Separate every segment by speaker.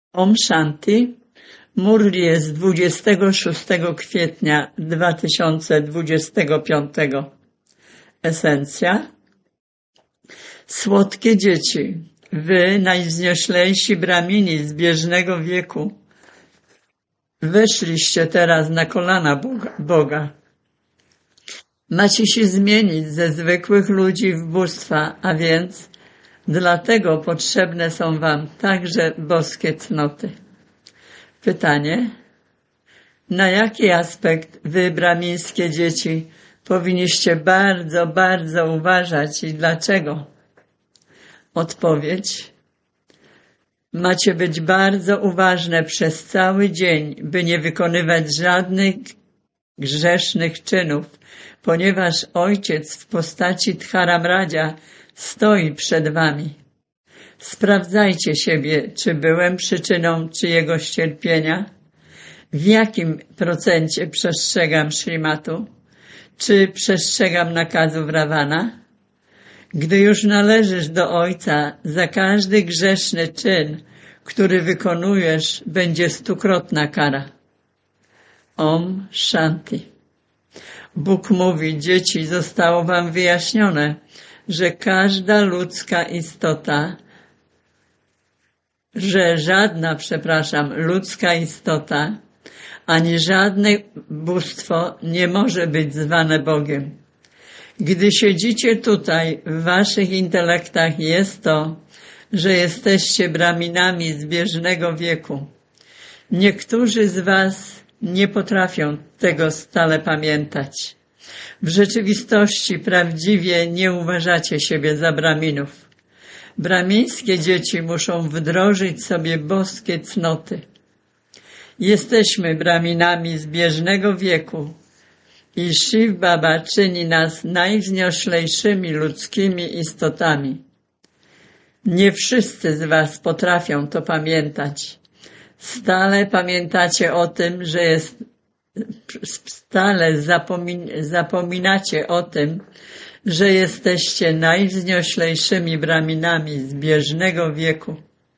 Speaker 1: Om Shanti. Murli jest 26 kwietnia 2025. Esencja. Słodkie dzieci, wy, najwznioślejsi bramini zbieżnego wieku, weszliście teraz na kolana Boga. Macie się zmienić ze zwykłych ludzi w bóstwa, a więc dlatego potrzebne są wam także boskie cnoty. Pytanie: na jaki aspekt wy, bramińskie dzieci, powinniście bardzo, bardzo uważać i dlaczego? Odpowiedź: macie być bardzo uważne przez cały dzień, by nie wykonywać żadnych grzesznych czynów, ponieważ Ojciec w postaci Dharamradzia stoi przed wami. Sprawdzajcie siebie, czy byłem przyczyną czyjegoś cierpienia, w jakim procencie przestrzegam Śrimatu, czy przestrzegam nakazów Ravana. Gdy już należysz do Ojca, za każdy grzeszny czyn, który wykonujesz, będzie 100-krotna kara. Om Shanti. Bóg mówi: dzieci, zostało wam wyjaśnione, że każda ludzka istota, ludzka istota, ani żadne bóstwo nie może być zwane Bogiem. Gdy siedzicie tutaj, w waszych intelektach jest to, że jesteście braminami zbieżnego wieku. Niektórzy z was nie potrafią tego stale pamiętać. W rzeczywistości prawdziwie nie uważacie siebie za braminów. Bramińskie dzieci muszą wdrożyć sobie boskie cnoty. Jesteśmy braminami zbieżnego wieku i Shiv Baba czyni nas najwznioślejszymi ludzkimi istotami. Nie wszyscy z was potrafią to pamiętać. Stale pamiętacie o tym, zapominacie o tym, że jesteście najwznioślejszymi braminami zbieżnego wieku.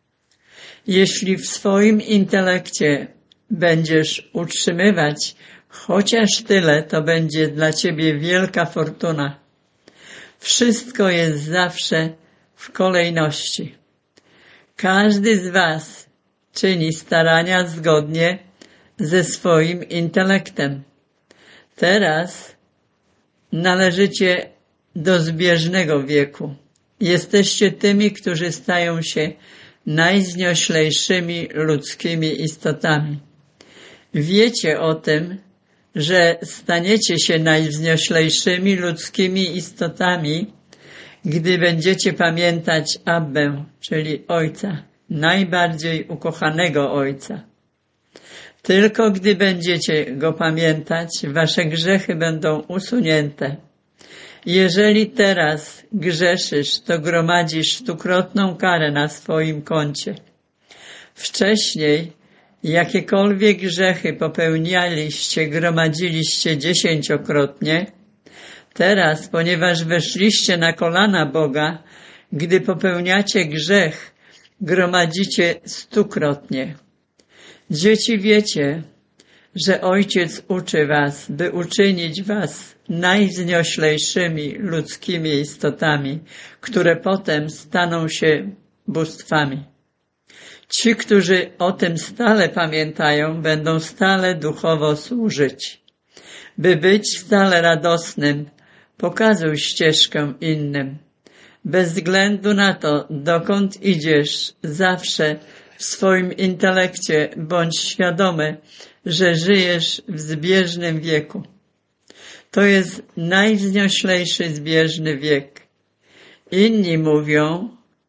Speaker 1: Jeśli w swoim intelekcie będziesz utrzymywać chociaż tyle, to będzie dla ciebie wielka fortuna. Wszystko jest zawsze w kolejności. Każdy z was czyni starania zgodnie ze swoim intelektem. Teraz należycie do zbieżnego wieku. Jesteście tymi, którzy stają się najwznioślejszymi ludzkimi istotami. Wiecie o tym, że staniecie się najwznioślejszymi ludzkimi istotami, gdy będziecie pamiętać Abbę, czyli Ojca, najbardziej ukochanego Ojca. Tylko gdy będziecie Go pamiętać, wasze grzechy będą usunięte. Jeżeli teraz grzeszysz, to gromadzisz 100-krotną karę na swoim koncie. Wcześniej jakiekolwiek grzechy popełnialiście, gromadziliście 10-krotnie. Teraz, ponieważ weszliście na kolana Boga, gdy popełniacie grzech, gromadzicie 100-krotnie. Dzieci, wiecie, że Ojciec uczy was, by uczynić was najwznioślejszymi ludzkimi istotami, które potem staną się bóstwami. Ci, którzy o tym stale pamiętają, będą stale duchowo służyć. By być stale radosnym, pokazuj ścieżkę innym. Bez względu na to, dokąd idziesz, zawsze w swoim intelekcie bądź świadomy, że żyjesz w zbieżnym wieku. To jest najwznioślejszy zbieżny wiek. Inni mówią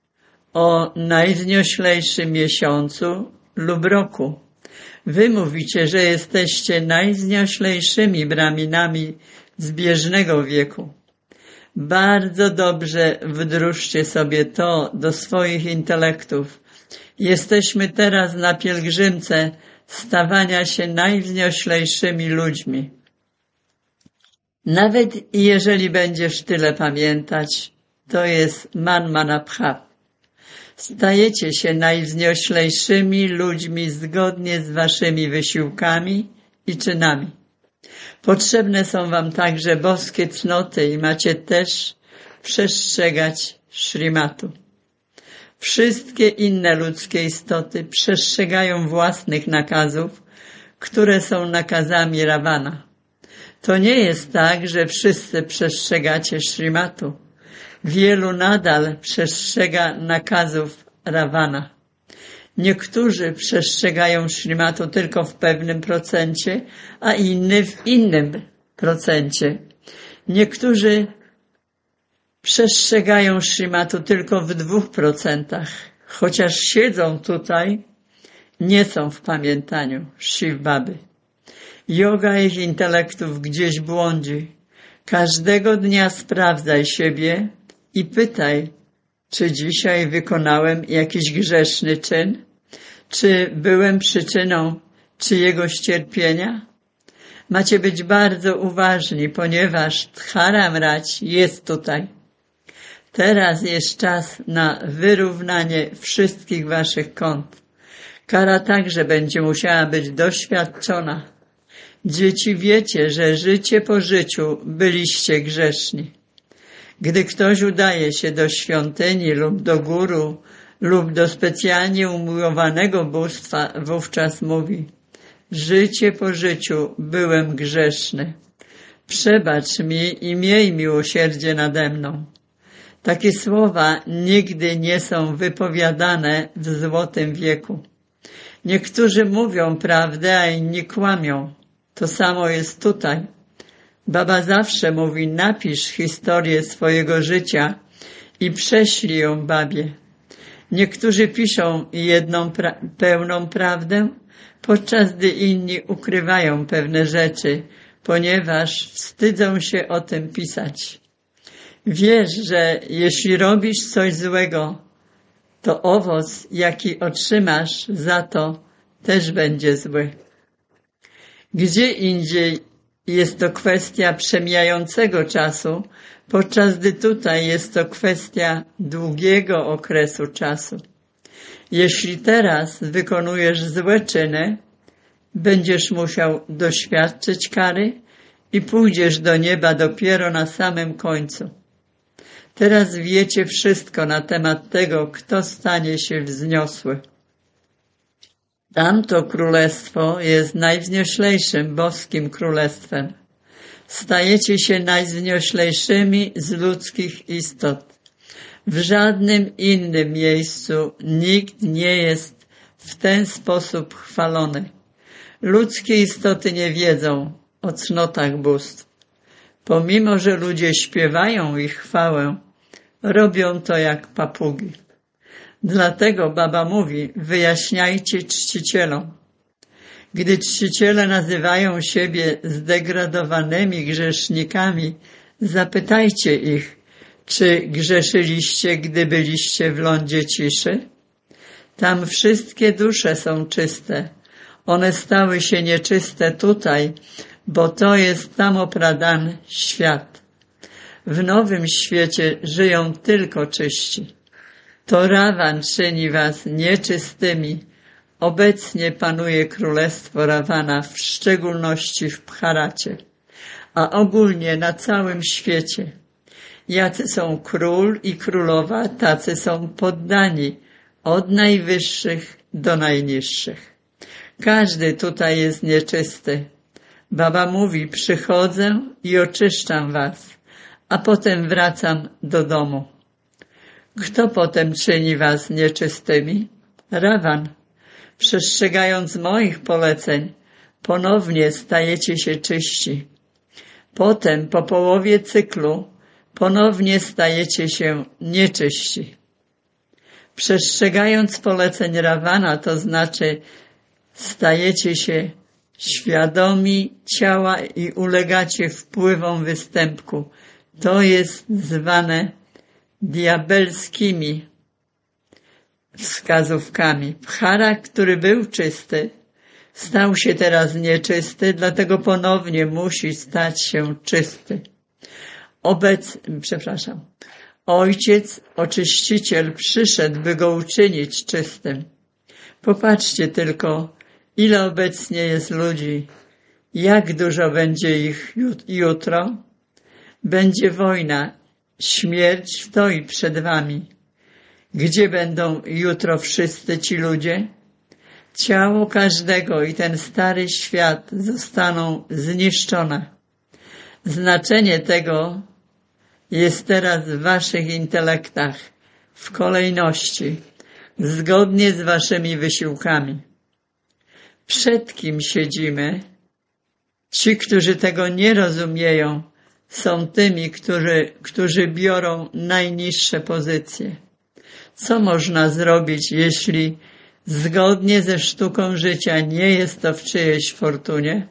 Speaker 1: o najwznioślejszym miesiącu lub roku. Wy mówicie, że jesteście najwznioślejszymi braminami zbieżnego wieku. Bardzo dobrze wdróżcie sobie to do swoich intelektów. Jesteśmy teraz na pielgrzymce stawania się najwznioślejszymi ludźmi. Nawet jeżeli będziesz tyle pamiętać, to jest manmanabha. Stajecie się najwznioślejszymi ludźmi zgodnie z waszymi wysiłkami i czynami. Potrzebne są wam także boskie cnoty i macie też przestrzegać Śrimatu. Wszystkie inne ludzkie istoty przestrzegają własnych nakazów, które są nakazami Ravana. To nie jest tak, że wszyscy przestrzegacie Śrimatu. Wielu nadal przestrzega nakazów Ravana. Niektórzy przestrzegają Śrimatu tylko w pewnym procencie, a inni w innym procencie. Niektórzy przestrzegają Śrimatu tylko w 2%, chociaż siedzą tutaj, nie są w pamiętaniu Shiv Baby. Joga ich intelektów gdzieś błądzi. Każdego dnia sprawdzaj siebie i pytaj, czy dzisiaj wykonałem jakiś grzeszny czyn? Czy byłem przyczyną czyjegoś cierpienia? Macie być bardzo uważni, ponieważ Dharamraj jest tutaj. Teraz jest czas na wyrównanie wszystkich waszych kont. Kara także będzie musiała być doświadczona. Dzieci, wiecie, że życie po życiu byliście grzeszni. Gdy ktoś udaje się do świątyni lub do guru lub do specjalnie umiłowanego bóstwa, wówczas mówi: życie po życiu byłem grzeszny. Przebacz mi i miej miłosierdzie nade mną. Takie słowa nigdy nie są wypowiadane w złotym wieku. Niektórzy mówią prawdę, a inni kłamią. To samo jest tutaj. Baba zawsze mówi: napisz historię swojego życia i prześlij ją babie. Niektórzy piszą jedną pełną prawdę, podczas gdy inni ukrywają pewne rzeczy, ponieważ wstydzą się o tym pisać. Wiesz, że jeśli robisz coś złego, to owoc, jaki otrzymasz za to, też będzie zły. Gdzie indziej jest to kwestia przemijającego czasu, podczas gdy tutaj jest to kwestia długiego okresu czasu. Jeśli teraz wykonujesz złe czyny, będziesz musiał doświadczyć kary i pójdziesz do nieba dopiero na samym końcu. Teraz wiecie wszystko na temat tego, kto stanie się wzniosły. Tamto królestwo jest najwznioślejszym boskim królestwem. Stajecie się najwznioślejszymi z ludzkich istot. W żadnym innym miejscu nikt nie jest w ten sposób chwalony. Ludzkie istoty nie wiedzą o cnotach bóstw. Pomimo że ludzie śpiewają ich chwałę, robią to jak papugi. Dlatego Baba mówi: wyjaśniajcie czcicielom. Gdy czciciele nazywają siebie zdegradowanymi grzesznikami, zapytajcie ich, czy grzeszyliście, gdy byliście w lądzie ciszy? Tam wszystkie dusze są czyste. One stały się nieczyste tutaj, bo to jest Tamopradan świat. W nowym świecie żyją tylko czyści. To Ravan czyni was nieczystymi. Obecnie panuje królestwo Ravana, w szczególności w Bharacie, a ogólnie na całym świecie. Jacy są król i królowa, tacy są poddani, od najwyższych do najniższych. Każdy tutaj jest nieczysty. Baba mówi: przychodzę i oczyszczam was, a potem wracam do domu. Kto potem czyni was nieczystymi? Ravan. Przestrzegając moich poleceń, ponownie stajecie się czyści. Potem, po połowie cyklu, ponownie stajecie się nieczyści. Przestrzegając poleceń Ravana, to znaczy stajecie się świadomi ciała i ulegacie wpływom występku. To jest zwane diabelskimi wskazówkami. Bhara, który był czysty, stał się teraz nieczysty, dlatego ponownie musi stać się czysty. Ojciec, oczyściciel, przyszedł, by go uczynić czystym. Popatrzcie tylko, ile obecnie jest ludzi, jak dużo będzie ich jutro. Będzie wojna, śmierć stoi przed wami. Gdzie będą jutro wszyscy ci ludzie? Ciało każdego i ten stary świat zostaną zniszczone. Znaczenie tego jest teraz w waszych intelektach, w kolejności, zgodnie z waszymi wysiłkami. Przed kim siedzimy? Ci, którzy tego nie rozumieją, są tymi, którzy biorą najniższe pozycje. Co można zrobić, jeśli zgodnie ze sztuką życia nie jest to w czyjejś fortunie?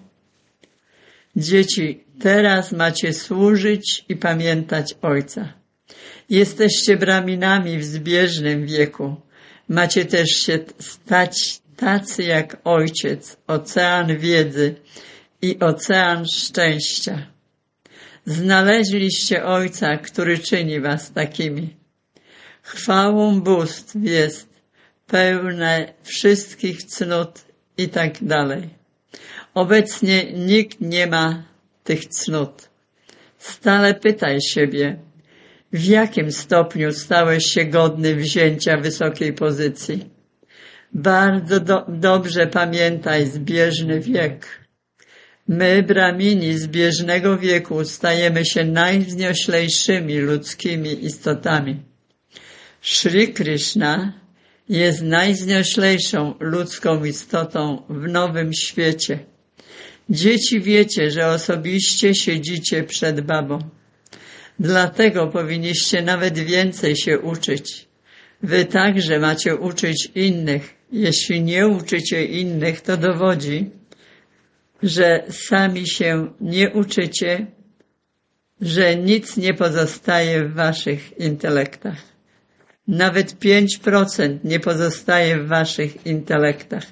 Speaker 1: Dzieci, teraz macie służyć i pamiętać Ojca. Jesteście braminami w zbieżnym wieku. Macie też się stać tacy jak Ojciec, ocean wiedzy i ocean szczęścia. Znaleźliście Ojca, który czyni was takimi. Chwałą bóstw jest pełne wszystkich cnót i tak dalej. Obecnie nikt nie ma tych cnót. Stale pytaj siebie, w jakim stopniu stałeś się godny wzięcia wysokiej pozycji. Bardzo dobrze pamiętaj zbieżny wiek. My, bramini zbieżnego wieku, stajemy się najwznioślejszymi ludzkimi istotami. Shri Krishna jest najwznioślejszą ludzką istotą w nowym świecie. Dzieci, wiecie, że osobiście siedzicie przed babą. Dlatego powinniście nawet więcej się uczyć. Wy także macie uczyć innych. Jeśli nie uczycie innych, to dowodzi, że sami się nie uczycie, że nic nie pozostaje w waszych intelektach. Nawet 5% nie pozostaje w waszych intelektach.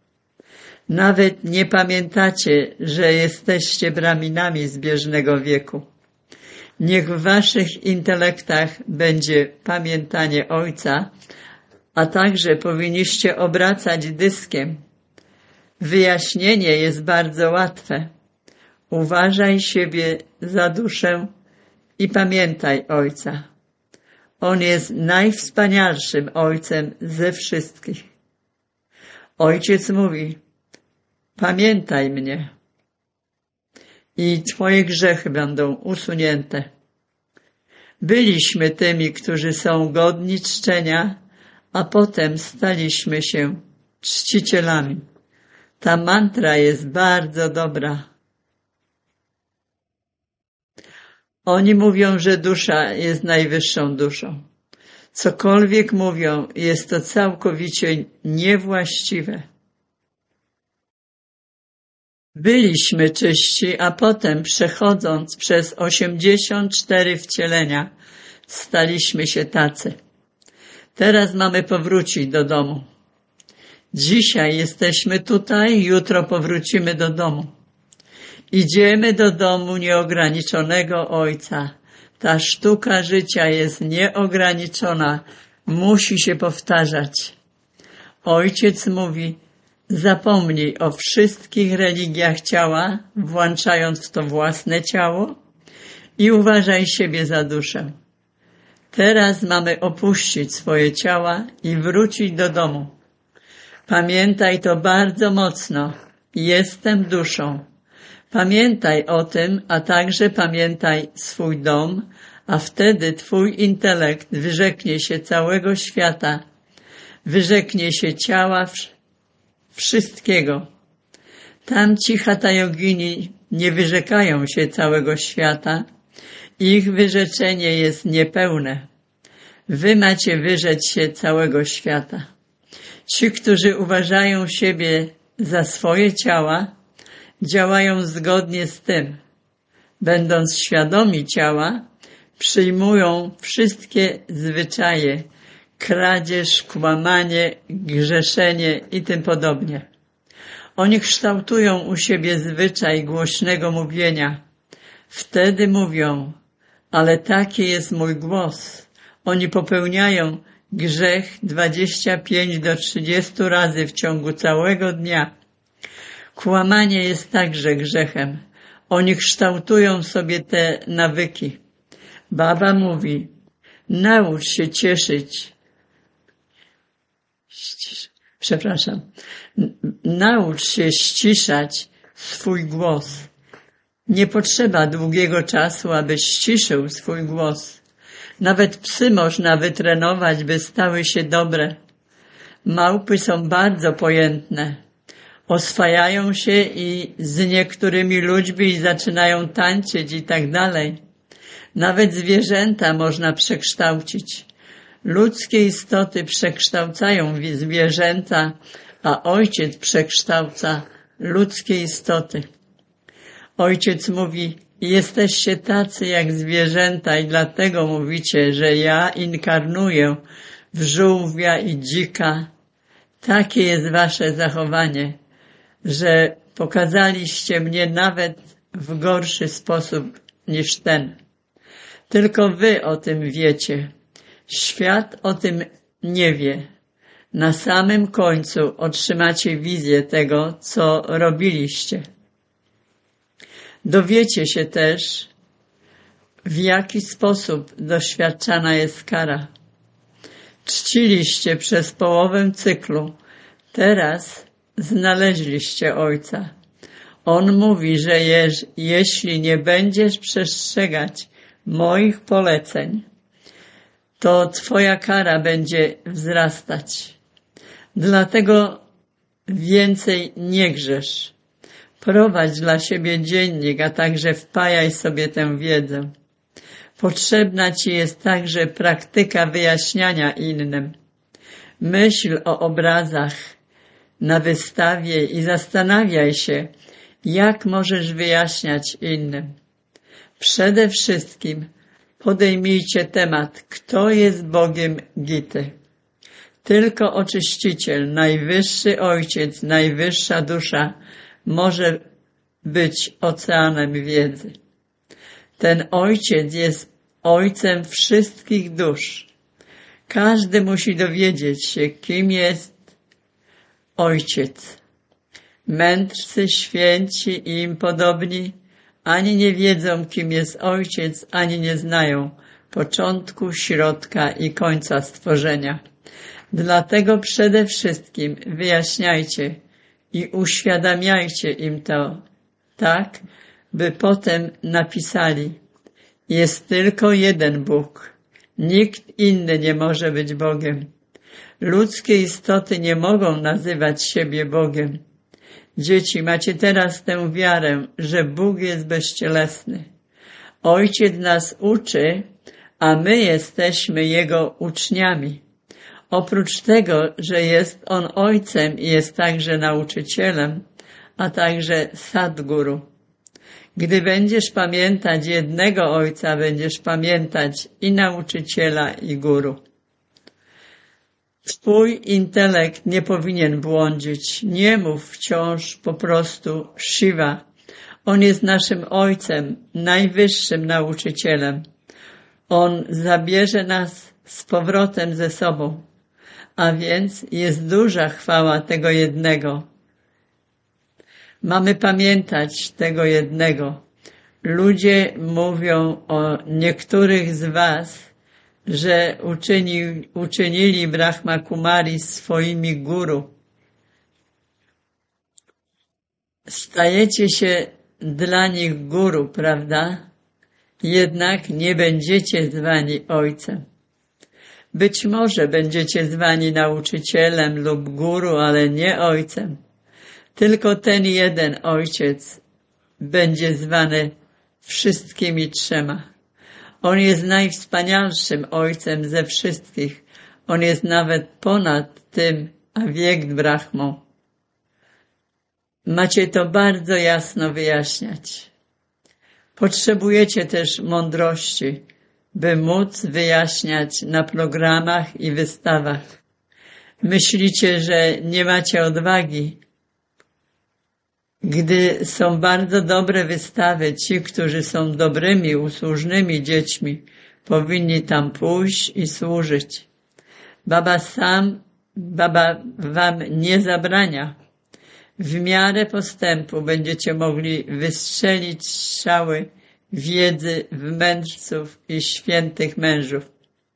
Speaker 1: Nawet nie pamiętacie, że jesteście braminami zbieżnego wieku. Niech w waszych intelektach będzie pamiętanie Ojca, a także powinniście obracać dyskiem. Wyjaśnienie jest bardzo łatwe. Uważaj siebie za duszę i pamiętaj Ojca. On jest najwspanialszym Ojcem ze wszystkich. Ojciec mówi, pamiętaj mnie i twoje grzechy będą usunięte. Byliśmy tymi, którzy są godni czczenia, a potem staliśmy się czcicielami. Ta mantra jest bardzo dobra. Oni mówią, że dusza jest najwyższą duszą. Cokolwiek mówią, jest to całkowicie niewłaściwe. Byliśmy czyści, a potem przechodząc przez 84 wcielenia, staliśmy się tacy. Teraz mamy powrócić do domu. Dzisiaj jesteśmy tutaj, jutro powrócimy do domu. Idziemy do domu nieograniczonego Ojca. Ta sztuka życia jest nieograniczona, musi się powtarzać. Ojciec mówi, zapomnij o wszystkich religiach ciała, włączając w to własne ciało i uważaj siebie za duszę. Teraz mamy opuścić swoje ciała i wrócić do domu. Pamiętaj to bardzo mocno. Jestem duszą. Pamiętaj o tym, a także pamiętaj swój dom, a wtedy twój intelekt wyrzeknie się całego świata, wyrzeknie się ciała, wszystkiego. Tamci hatha yogini nie wyrzekają się całego świata, ich wyrzeczenie jest niepełne. Wy macie wyrzec się całego świata. Ci, którzy uważają siebie za swoje ciała, działają zgodnie z tym. Będąc świadomi ciała, przyjmują wszystkie zwyczaje, kradzież, kłamanie, grzeszenie i tym podobnie. Oni kształtują u siebie zwyczaj głośnego mówienia. Wtedy mówią, ale taki jest mój głos, Oni popełniają grzech 25 do 30 razy w ciągu całego dnia. Kłamanie jest także grzechem. Oni kształtują sobie te nawyki. Baba mówi, naucz się cieszyć. Naucz się ściszać swój głos. Nie potrzeba długiego czasu, aby ściszył swój głos. Nawet psy można wytrenować, by stały się dobre. Małpy są bardzo pojętne. Oswajają się i z niektórymi ludźmi i zaczynają tańczyć i tak dalej. Nawet zwierzęta można przekształcić. Ludzkie istoty przekształcają zwierzęta, a Ojciec przekształca ludzkie istoty. Ojciec mówi, jesteście tacy jak zwierzęta i dlatego mówicie, że ja inkarnuję w żółwia i dzika. Takie jest wasze zachowanie, że pokazaliście mnie nawet w gorszy sposób niż ten. Tylko wy o tym wiecie. Świat o tym nie wie. Na samym końcu otrzymacie wizję tego, co robiliście. Dowiecie się też, w jaki sposób doświadczana jest kara. Czciliście przez połowę cyklu. Teraz znaleźliście Ojca. On mówi, że jeśli nie będziesz przestrzegać moich poleceń, to twoja kara będzie wzrastać. Dlatego więcej nie grzesz. Prowadź dla siebie dziennik, a także wpajaj sobie tę wiedzę. Potrzebna ci jest także praktyka wyjaśniania innym. Myśl o obrazach na wystawie i zastanawiaj się, jak możesz wyjaśniać innym. Przede wszystkim podejmijcie temat, kto jest Bogiem Gity. Tylko Oczyściciel, Najwyższy Ojciec, Najwyższa Dusza może być oceanem wiedzy. Ten Ojciec jest Ojcem wszystkich dusz. Każdy musi dowiedzieć się, kim jest Ojciec. Mędrcy, święci i im podobni ani nie wiedzą, kim jest Ojciec, ani nie znają początku, środka i końca stworzenia. Dlatego przede wszystkim wyjaśniajcie i uświadamiajcie im to tak, by potem napisali: jest tylko jeden Bóg. Nikt inny nie może być Bogiem. Ludzkie istoty nie mogą nazywać siebie Bogiem. Dzieci, macie teraz tę wiarę, że Bóg jest bezcielesny. Ojciec nas uczy, a my jesteśmy Jego uczniami. Oprócz tego, że jest On Ojcem i jest także nauczycielem, a także Sadguru. Gdy będziesz pamiętać jednego Ojca, będziesz pamiętać i nauczyciela, i guru. Twój intelekt nie powinien błądzić. Nie mów wciąż po prostu Shiva. On jest naszym Ojcem, najwyższym nauczycielem. On zabierze nas z powrotem ze sobą. A więc jest duża chwała tego jednego. Mamy pamiętać tego jednego. Ludzie mówią o niektórych z was, że uczynili Brahma Kumari swoimi guru. Stajecie się dla nich guru, prawda? Jednak nie będziecie zwani Ojcem. Być może będziecie zwani nauczycielem lub guru, ale nie Ojcem. Tylko ten jeden Ojciec będzie zwany wszystkimi trzema. On jest najwspanialszym Ojcem ze wszystkich. On jest nawet ponad tym Avyekt Brahmą. Macie to bardzo jasno wyjaśniać. Potrzebujecie też mądrości, by móc wyjaśniać na programach i wystawach. Myślicie, że nie macie odwagi? Gdy są bardzo dobre wystawy, ci, którzy są dobrymi, usłużnymi dziećmi, powinni tam pójść i służyć. Baba wam nie zabrania. W miarę postępu będziecie mogli wystrzelić strzały wiedzy w mędrców i świętych mężów.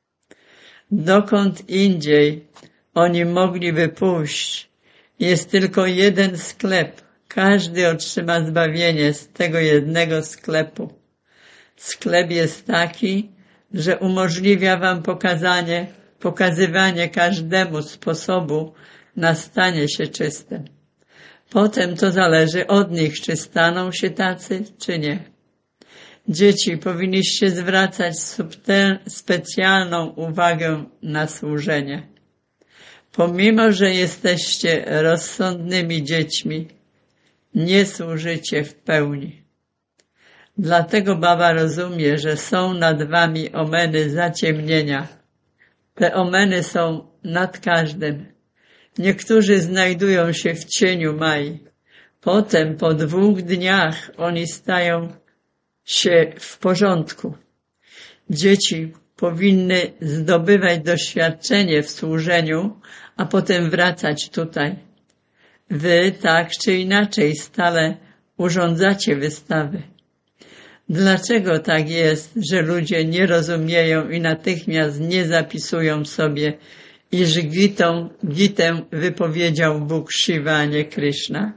Speaker 1: Dokąd indziej oni mogliby pójść? Jest tylko jeden sklep. Każdy otrzyma zbawienie z tego jednego sklepu. Sklep jest taki, że umożliwia wam pokazywanie każdemu sposobu na stanie się czystym. Potem to zależy od nich, czy staną się tacy, czy nie. Dzieci, powinniście zwracać specjalną uwagę na służenie. Pomimo, że jesteście rozsądnymi dziećmi, nie służycie w pełni. Dlatego baba rozumie, że są nad wami omeny zaciemnienia. Te omeny są nad każdym. Niektórzy znajdują się w cieniu Mai. Potem po 2 dniach oni stają się w porządku. Dzieci powinny zdobywać doświadczenie w służeniu, a potem wracać tutaj. Wy tak czy inaczej stale urządzacie wystawy. Dlaczego tak jest, że ludzie nie rozumieją i natychmiast nie zapisują sobie, iż Gitę wypowiedział Bóg Shiva, a nie Krishna?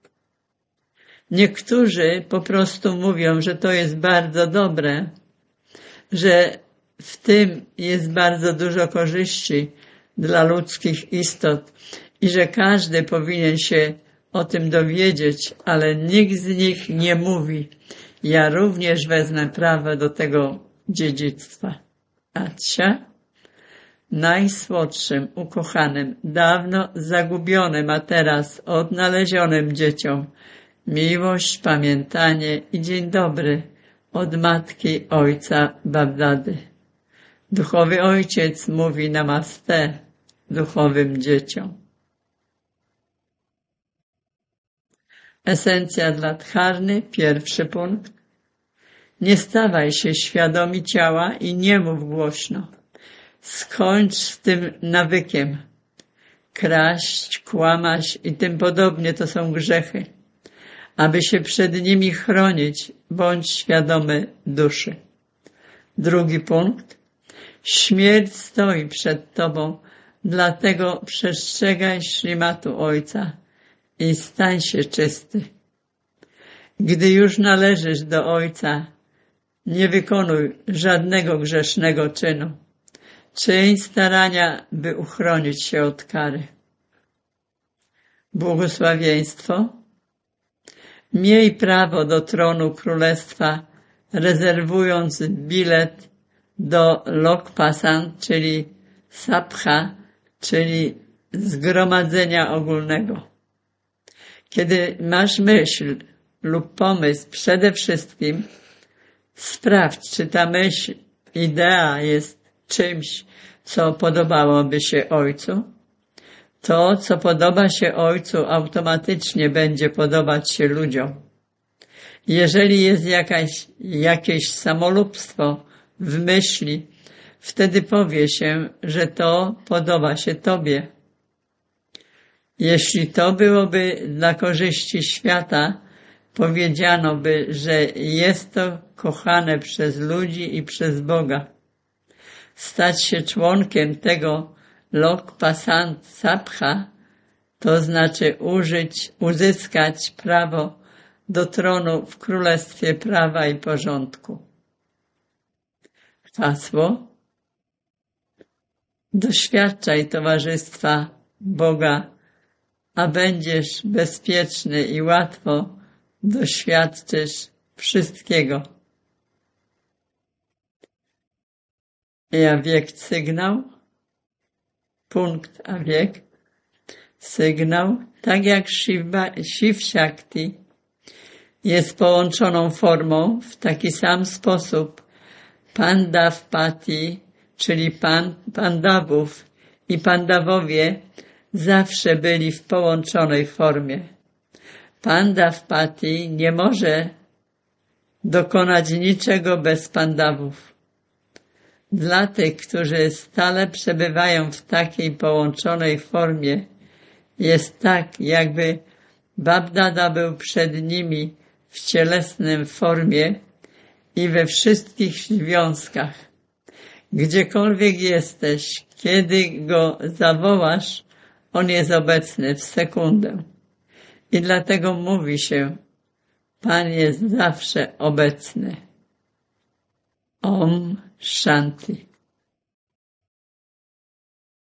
Speaker 1: Niektórzy po prostu mówią, że to jest bardzo dobre, że w tym jest bardzo dużo korzyści dla ludzkich istot i że każdy powinien się o tym dowiedzieć, ale nikt z nich nie mówi: ja również wezmę prawo do tego dziedzictwa. Acia, najsłodszym, ukochanym, dawno zagubionym, a teraz odnalezionym dzieciom miłość, pamiętanie i dzień dobry od matki ojca Babdady. Duchowy ojciec mówi namaste duchowym dzieciom. Esencja dla Dharny, 1. punkt. Nie stawaj się świadomi ciała i nie mów głośno. Skończ z tym nawykiem. Kraść, kłamać i tym podobnie to są grzechy. Aby się przed nimi chronić, bądź świadomy duszy. 2. punkt. Śmierć stoi przed tobą, dlatego przestrzegaj ślimatu Ojca i stań się czysty. Gdy już należysz do Ojca, nie wykonuj żadnego grzesznego czynu. Czyń starania, by uchronić się od kary. Błogosławieństwo. Miej prawo do tronu królestwa, rezerwując bilet do Lokpasan, czyli Sabha, czyli zgromadzenia ogólnego. Kiedy masz myśl lub pomysł, przede wszystkim sprawdź, czy ta myśl, idea jest czymś, co podobałoby się Ojcu. To, co podoba się Ojcu, automatycznie będzie podobać się ludziom. Jeżeli jest jakieś samolubstwo w myśli, wtedy powie się, że to podoba się Tobie. Jeśli to byłoby dla korzyści świata, powiedziano by, że jest to kochane przez ludzi i przez Boga. Stać się członkiem tego Lokpasant Sabha, to znaczy uzyskać prawo do tronu w Królestwie Prawa i Porządku. Hasło: doświadczaj towarzystwa Boga, a będziesz bezpieczny i łatwo doświadczysz wszystkiego. Ja wiek sygnał, punkt a wiek, sygnał, tak jak Shiv Shakti jest połączoną formą, w taki sam sposób Pandavpati, czyli Pandawów i Pandawowie zawsze byli w połączonej formie. Pandavpati nie może dokonać niczego bez Pandawów. Dla tych, którzy stale przebywają w takiej połączonej formie, jest tak, jakby Babdada był przed nimi w cielesnym formie i we wszystkich związkach. Gdziekolwiek jesteś, kiedy go zawołasz, on jest obecny w sekundę. I dlatego mówi się, Pan jest zawsze obecny. Om Shanti.